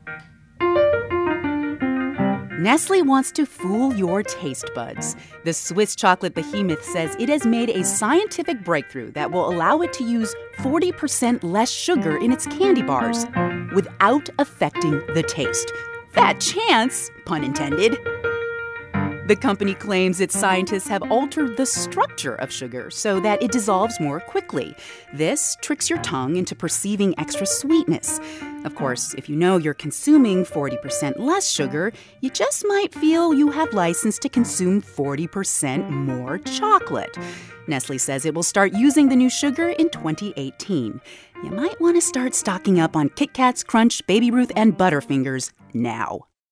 Nestle wants to fool your taste buds. The Swiss chocolate behemoth says it has made a scientific breakthrough that will allow it to use 40% less sugar in its candy bars without affecting the taste. Fat chance, pun intended. The company claims its scientists have altered the structure of sugar so that it dissolves more quickly. This tricks your tongue into perceiving extra sweetness. Of course, if you know you're consuming 40% less sugar, you just might feel you have license to consume 40% more chocolate. Nestle says it will start using the new sugar in 2018. You might want to start stocking up on Kit Kats, Crunch, Baby Ruth, and Butterfingers now.